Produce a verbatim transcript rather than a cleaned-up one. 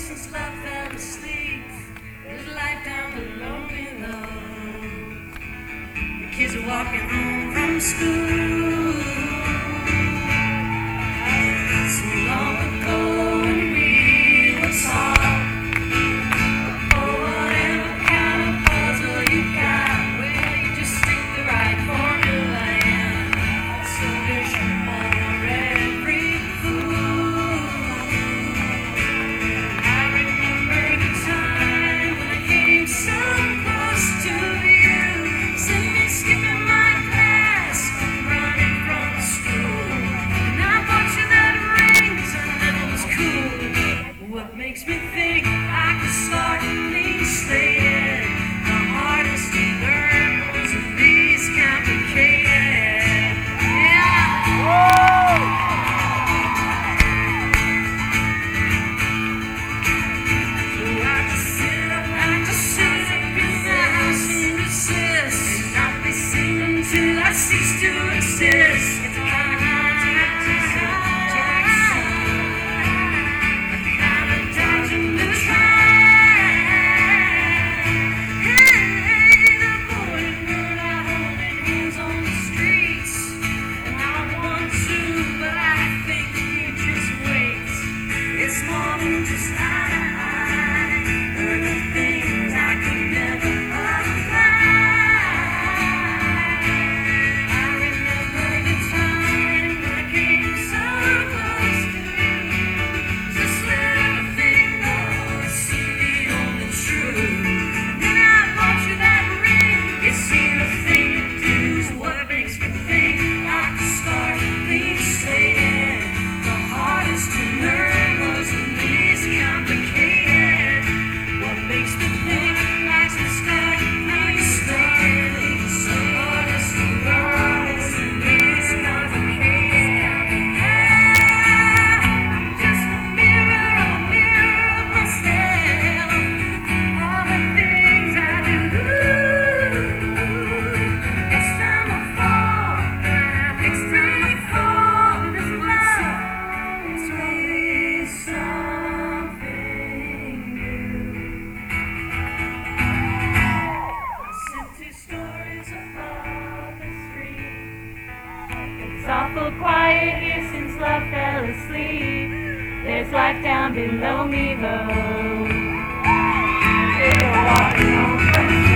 since love fell asleep. There's light down below me, though. The kids are walking home from school. So long ago when we were taught, oh, whatever kind of puzzle you got, well, you just stick the right formula in. Solution for every fool. I remember the time when I came so close to you, sent me skipping my class, running from school. And I bought you that ring 'cause I thought it was cool. What makes me think I could start clean slated? The hardest to learn was the least complicated. Yeah. So I just sit up, I just sit up in the house and resist, and I'll be singing till I cease to exist. It's kind of hard to get to Jackson, kind of dodging the track. Hey, the boy and girl are holding hands on the streets, and I want to, but I think you just wait. It's more than just eye to eye. There are the things I could never apply. I remember the time when I came so close to you. Just let everything go, see the only truth. And then I bought you that ring. You see the thing it do's, what makes me think I could start clean slated. The hardest to learn was the least complicated. What makes me think I could start clean slated? The hardest to learn was the least complicated. Just a mirror, a mirror of myself. All the things I do. Next time I fall, next time I fall, this love is really something new. I sent two stories above the street. It's awful quiet here since love fell asleep. There's life down below me, though. They're walking home from